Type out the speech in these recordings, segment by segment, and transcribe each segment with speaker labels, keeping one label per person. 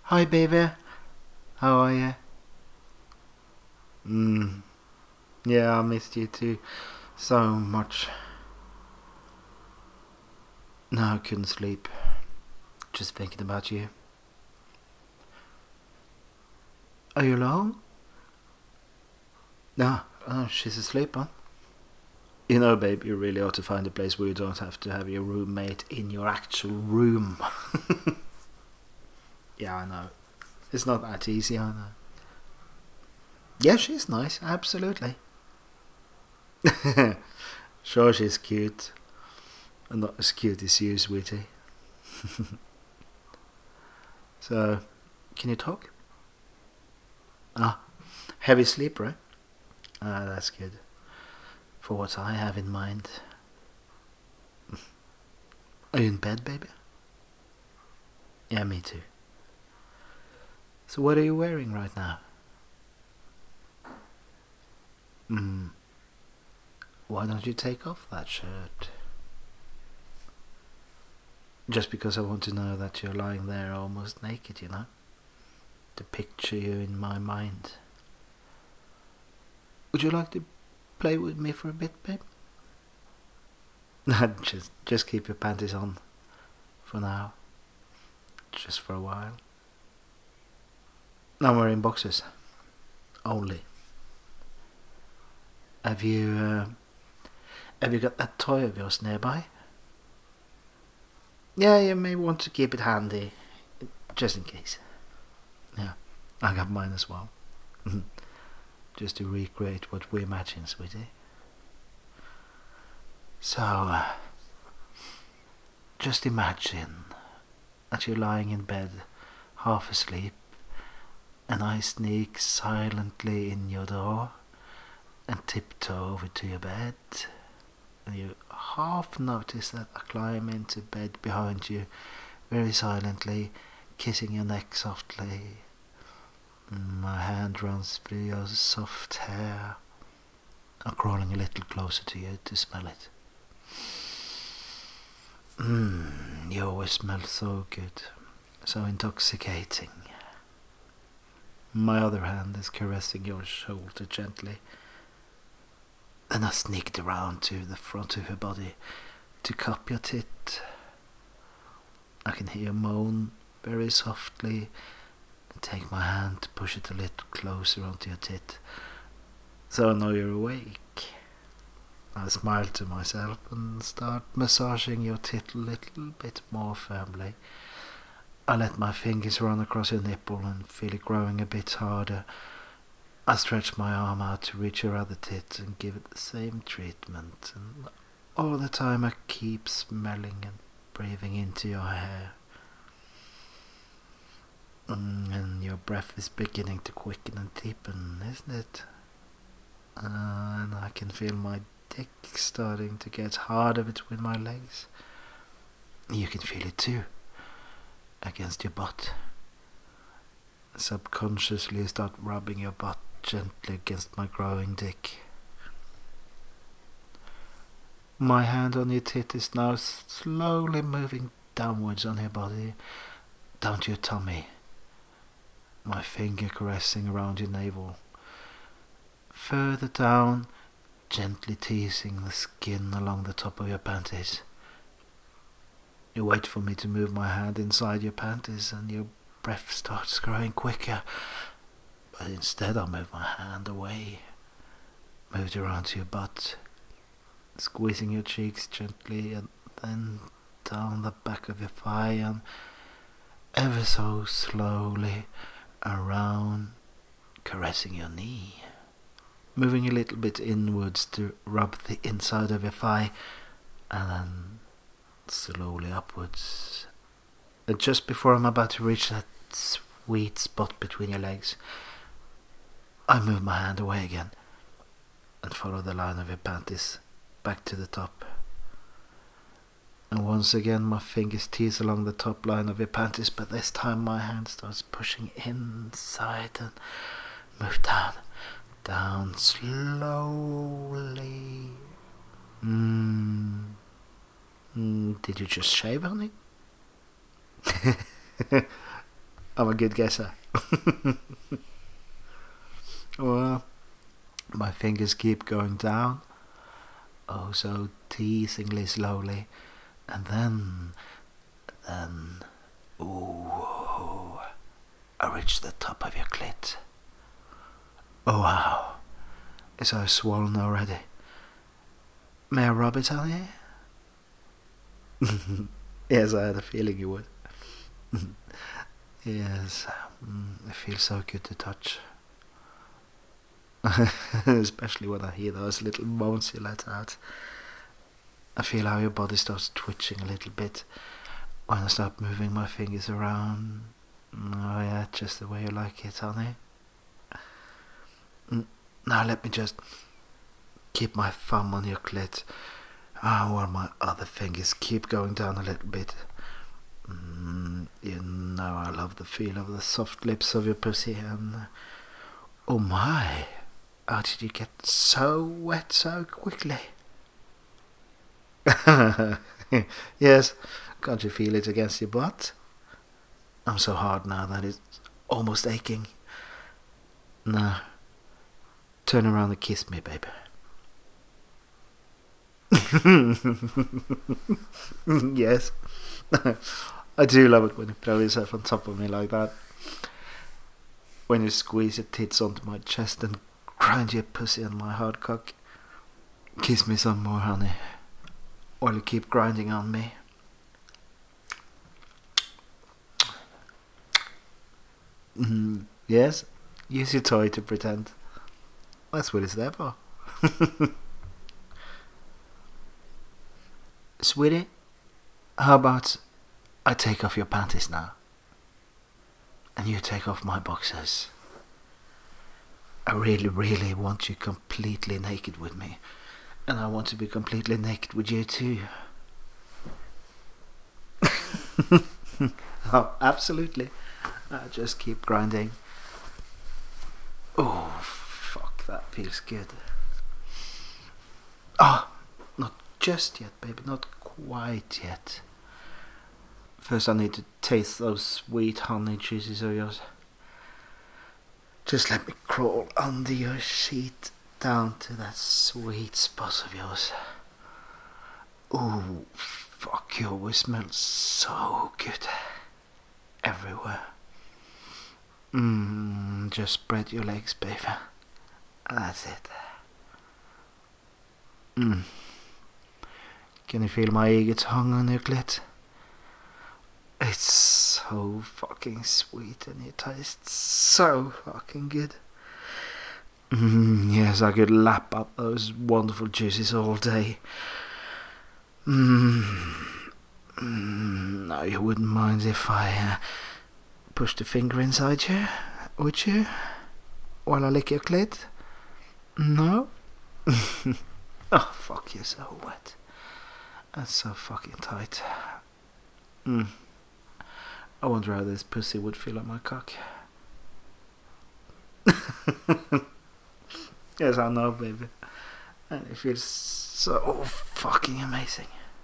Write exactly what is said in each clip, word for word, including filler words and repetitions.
Speaker 1: Hi, baby. How are you? Mm, yeah, I missed you too so much. No, I couldn't sleep. Just thinking about you. Are you alone? No. Oh, she's asleep, huh? You know, babe, you really ought to find a place where you don't have to have your roommate in your actual room. Yeah, I know. It's not that easy, I know. Yeah, she's nice, absolutely. Sure, she's cute. And not as cute as you, sweetie. So, can you talk? Ah, heavy sleep, right? Ah, that's good. For what I have in mind. Are you in bed, baby? Yeah, me too. So what are you wearing right now? Hmm. Why don't you take off that shirt? Just because I want to know that you're lying there almost naked, you know? To picture you in my mind. Would you like to play with me for a bit, babe? just, just keep your panties on for now. Just for a while. I'm wearing boxers. Only. Have you, uh, have you got that toy of yours nearby? Yeah, you may want to keep it handy. Just in case. Yeah, I got mine as well. Just to recreate what we imagine, sweetie. So, uh, just imagine that you're lying in bed, half asleep, and I sneak silently in your door and tiptoe over to your bed, and you half notice that I climb into bed behind you, very silently, kissing your neck softly. My hand runs through your soft hair. I'm crawling a little closer to you to smell it. Mmm, you always smell so good, so intoxicating. My other hand is caressing your shoulder gently. Then I sneaked around to the front of your body to cup your tit. I can hear you moan very softly and take my hand to push it a little closer onto your tit, so I know you're awake. I smile to myself and start massaging your tit a little bit more firmly. I let my fingers run across your nipple and feel it growing a bit harder. I stretch my arm out to reach your other tit and give it the same treatment, and all the time I keep smelling and breathing into your hair. Mm, and your breath is beginning to quicken and deepen, isn't it? Uh, and I can feel my dick starting to get harder between my legs. You can feel it too, against your butt. Subconsciously start rubbing your butt gently against my growing dick. My hand on your tit is now slowly moving downwards on your body, down to your tummy. My finger caressing around your navel. Further down, gently teasing the skin along the top of your panties. You wait for me to move my hand inside your panties and your breath starts growing quicker. But instead I move my hand away, moved around to your butt, squeezing your cheeks gently and then down the back of your thigh and ever so slowly around, caressing your knee, moving a little bit inwards to rub the inside of your thigh and then slowly upwards. And just before I'm about to reach that sweet spot between your legs, I move my hand away again and follow the line of your panties back to the top. And once again my fingers tease along the top line of your panties, but this time my hand starts pushing inside and move down, down slowly. Mm. Mm, did you just shave, honey? I'm a good guesser. Well, my fingers keep going down, oh so teasingly slowly, and then, then, ooh, I reach the top of your clit. Oh wow, it's so swollen already. May I rub it, honey? Yes, I had a feeling you would. Yes, mm, it feels so good to touch. Especially when I hear those little moans you let out. I feel how your body starts twitching a little bit when I start moving my fingers around. Oh yeah, just the way you like it, honey. Now let me just keep my thumb on your clit, ah, while my other fingers keep going down a little bit. Mm, you know I love the feel of the soft lips of your pussy, and oh my, how did you get so wet so quickly? Yes, can't you feel it against your butt? I'm so hard now that it's almost aching. No, turn around and kiss me, baby. Yes. I do love it when you throw yourself on top of me like that. When you squeeze your tits onto my chest and grind your pussy on my hard cock. Kiss me some more, honey, while you keep grinding on me. Mm, yes, use your toy to pretend. That's what it's there for. Sweetie, how about I take off your panties now, and you take off my boxers? I really, really want you completely naked with me, and I want to be completely naked with you too. Oh, absolutely. I just keep grinding. Oh, fuck, that feels good. Oh, not just yet, baby, not quite yet. First I need to taste those sweet honey juices of yours. Just let me crawl under your sheet down to that sweet spot of yours. Ooh, fuck, you always smell so good. Everywhere. Mmm, just spread your legs, baby. That's it. Mmm. Can you feel my eager tongue on your clit? It's so fucking sweet and it tastes so fucking good. Mm, yes, I could lap up those wonderful juices all day. Mm, mm, no, you wouldn't mind if I uh, pushed a finger inside you, would you? While I lick your clit? No? Oh, fuck, you're so wet. That's so fucking tight. Mm. I wonder how this pussy would feel on my cock. Yes, I know, baby. And it feels so fucking amazing.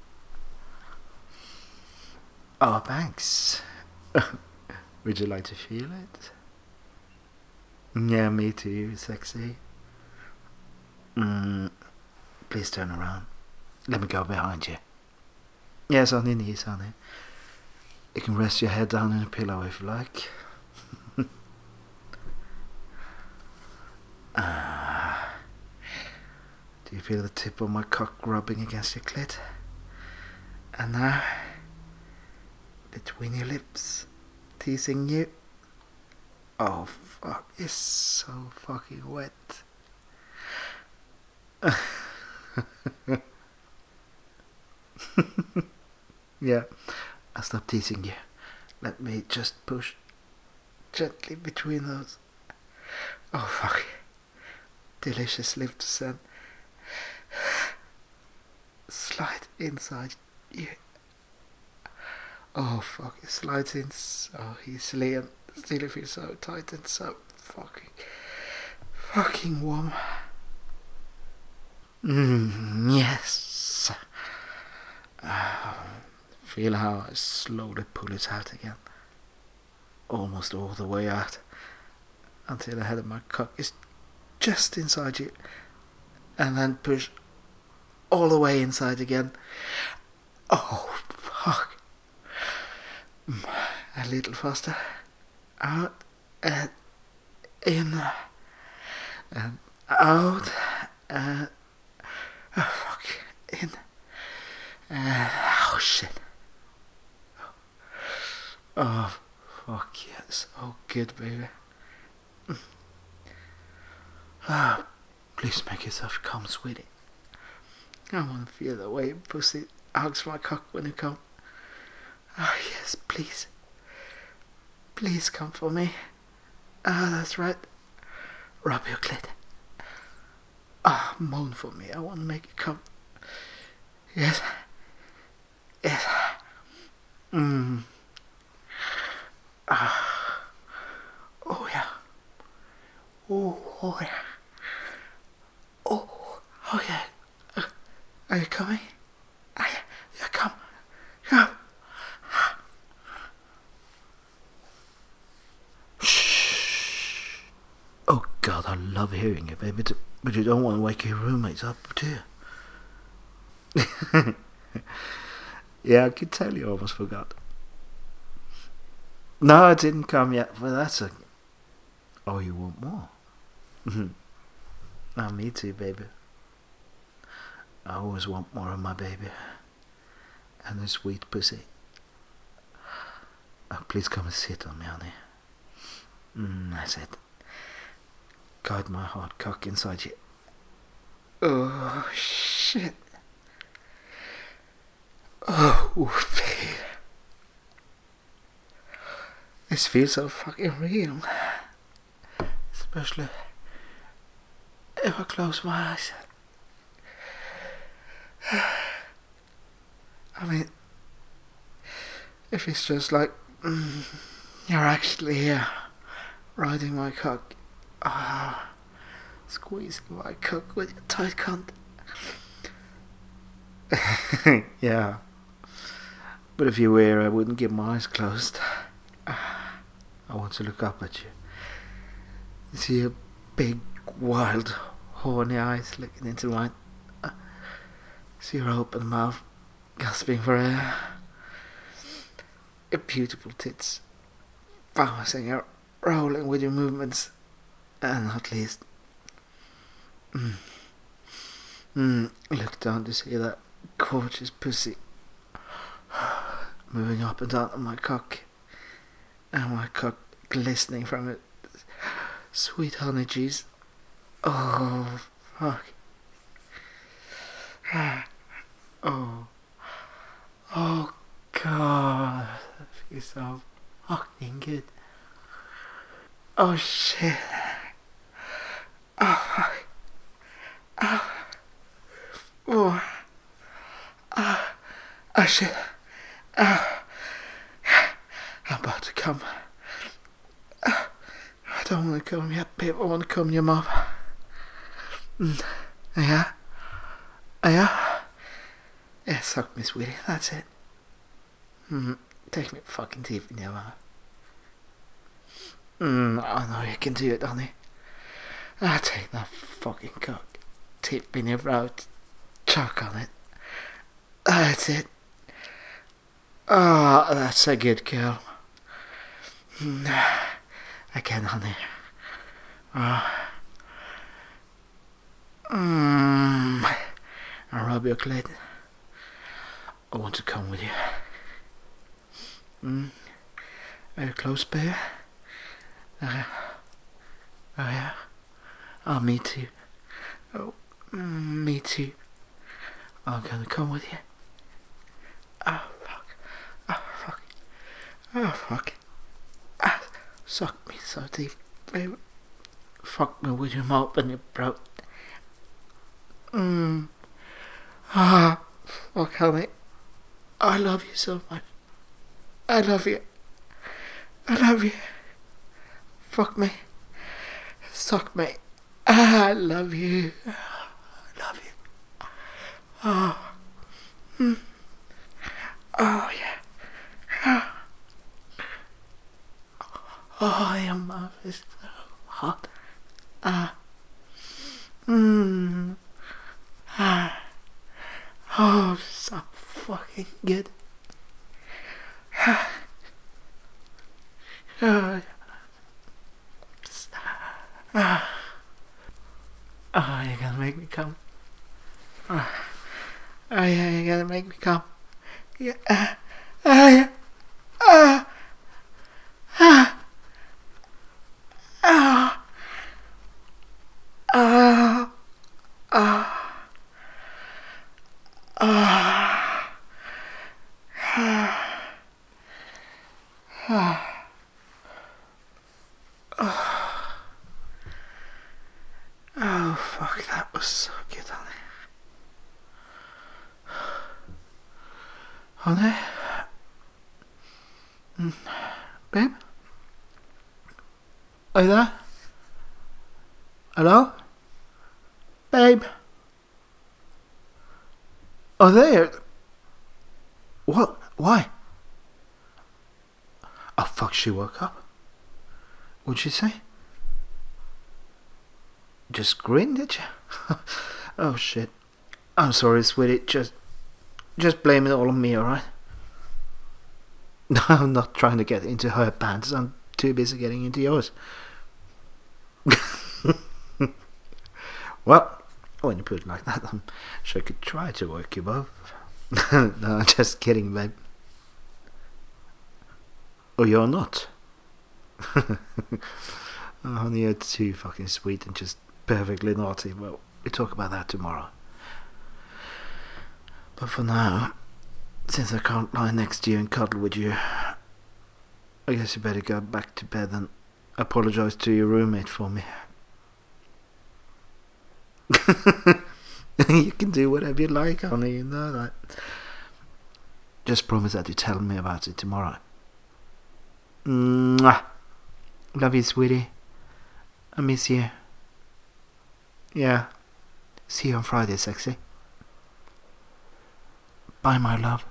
Speaker 1: Oh, thanks. Would you like to feel it? Yeah, me too, sexy. Mm, please turn around. Let me go behind you. Yes, on your knees, honey. You can rest your head down in a pillow if you like. Ah. Do you feel the tip of my cock rubbing against your clit? And now, between your lips, teasing you. Oh fuck, it's so fucking wet. Yeah, I'll stop teasing you. Let me just push gently between those. Oh fuck. Delicious lips and slide inside you. Oh fuck, it slides in so easily and still it feels so tight and so fucking fucking warm. Mm, yes. Uh, feel how I slowly pull it out again. almost all the way out until the head of my cock is just inside you, and then push all the way inside again. Oh, fuck. A little faster. Out and in and out and oh fuck in and oh shit. Oh fuck yes, oh good baby. Ah, oh, please make yourself come, sweetie. I want to feel the way pussy hugs my cock when you come. Ah, oh, yes, please. Please come for me. Ah, oh, that's right. Rub your clit. Ah, oh, moan for me. I want to make you come. Yes. Yes. Mmm. Ah. Oh, yeah. Oh, oh, yeah. Oh, oh, yeah. Uh, are you coming? Ah, yeah. Yeah, come. Come. Oh God, I love hearing you, baby, but you don't want to wake your roommates up, do you? Yeah, I could tell you almost forgot. No, it didn't come yet, but that's a... Oh, you want more? Oh, me too, baby. I always want more of my baby. And a sweet pussy. Oh, please come and sit on me, honey. Mm, that's it. Guide my hard cock inside you. Oh, shit. Oh, babe. This feels so fucking real. Especially if I close my eyes. I mean, if it's just like, mm, you're actually here, riding my cock. Ah, squeezing my cock with your tight cunt. Yeah. But if you were, I wouldn't keep my eyes closed. I want to look up at you. You see your big, wild, horny eyes looking into mine. See your open mouth, gasping for air. Your beautiful tits, bouncing and rolling with your movements. And not least, mm, mm, look down to see that gorgeous pussy moving up and down on my cock, and my cock glistening from it. Sweet honey cheese. Oh, fuck. Oh, oh God, that feels so fucking good. Oh shit. Oh, fuck. Oh. Oh. Oh. Oh, shit. Oh. I'm about to come. Oh. I don't want to come yet, babe. I want to come in your mouth. Mm. Yeah? Yeah? Yeah, suck me, sweetie. That's it. Mm. Take me fucking deep in your mouth. Mm, I know you can do it, honey. I take that fucking cock, tip in your throat, choke on it. That's it. Ah, oh, that's a good girl. Mm, again, honey. Ah. Oh. Mm. I rub your clit. I want to come with you. Mm. Are you close, babe? Uh, oh yeah. Oh, me too. Oh, mm, me too. I'm gonna come with you. Oh fuck. Oh fuck. Oh fuck. Ah, suck me so deep, baby. Fuck me with your mouth and your throat. Mmm. Ah, fuck, honey. I love you so much. I love you. I love you. Fuck me. Suck me. I love you. I love you. Oh. Mm. Oh, yeah. Oh, your mouth is so hot. Ah. Mmm. Ah. Oh, so fucking good. Ah. Oh, ah. Oh, you're gonna make me come. Oh, oh yeah, you're gonna make me come. Yeah. Ah. Ah, yeah. Ah. Ah. Ah. Ah. Ah. Ah. Ah. Oh, fuck, that was so good, honey. Honey? Mm. Babe? Are you there? Hello? Babe? Oh, there. What? Why? Oh, fuck, she woke up. What'd she say? Just screamed, did you? Oh, shit. I'm sorry, sweetie. Just, just blame it all on me, alright? No, I'm not trying to get into her pants. I'm too busy getting into yours. Well, when you put it like that, I'm sure I could try to work you both. No, just kidding, babe. Oh, you're not? Oh, honey, you're too fucking sweet and just perfectly naughty. Well, we talk about that tomorrow. But for now, since I can't lie next to you and cuddle with you, I guess you better go back to bed and apologize to your roommate for me. You can do whatever you like, honey, you know that. Just promise that you tell me about it tomorrow. Mwah. Love you, sweetie. I miss you. Yeah. See you on Friday, sexy. Bye, my love.